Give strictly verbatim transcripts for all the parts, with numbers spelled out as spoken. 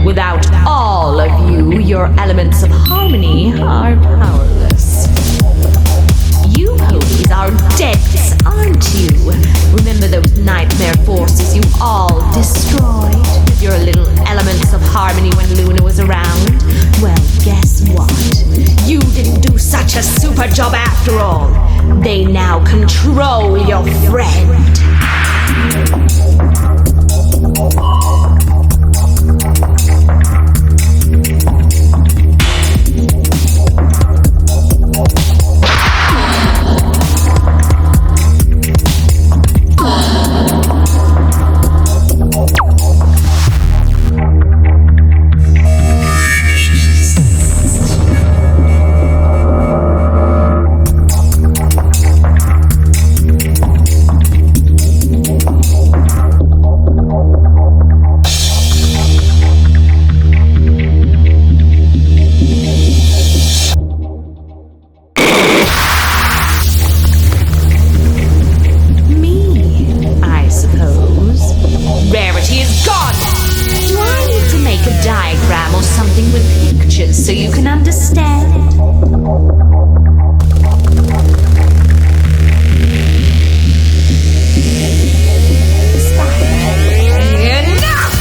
Without all of you, your elements of harmony are powerless. You ponies are dense, aren't you? Remember those nightmare forces you all destroyed with your little elements of harmony when Luna was around? Well, guess what? You didn't do such a super job after all. They now control your friend. So you can understand. Enough!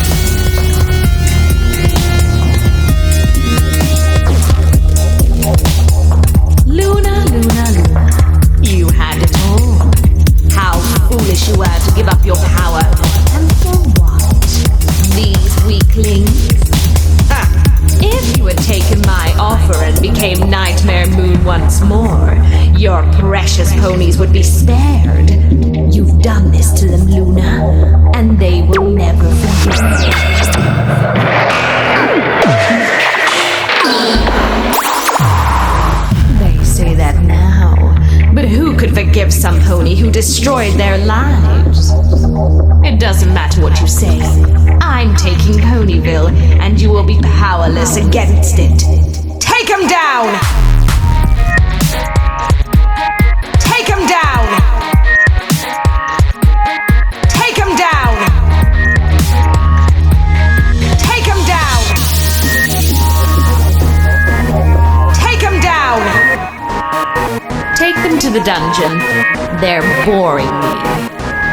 Luna, Luna, Luna, you had it all. How foolish you were to give up your power. And for what? These weaklings? If you had taken my offer and became Nightmare Moon once more, your precious ponies would be spared. You've done this to them, Luna, and they will never forgive you. They say that now, but who could forgive some pony who destroyed their lives? It doesn't matter what you say. I'm taking Ponyville, and you will be powerless against it. Take him down! Take him down! Take him down! Take him down! Take him down! Take them to the dungeon. They're boring me.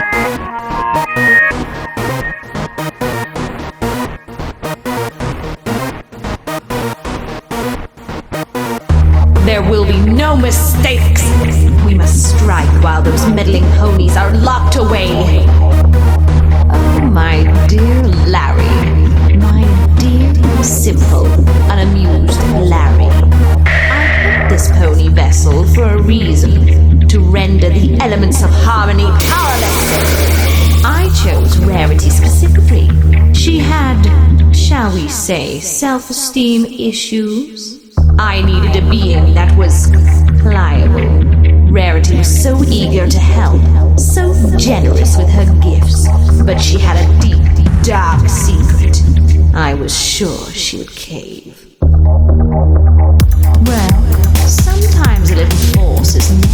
There will be no mistakes. We must strike while those meddling ponies are locked away. Oh, my dear Larry. My dear, simple, unamused Larry. I picked this pony vessel for a reason. To render the elements of harmony powerless. I chose Rarity specifically. She had, shall we say, self-esteem issues. I needed a being that was pliable. Rarity was so eager to help, so generous with her gifts, but she had a deep, dark secret. I was sure she would cave. Well, sometimes a little force is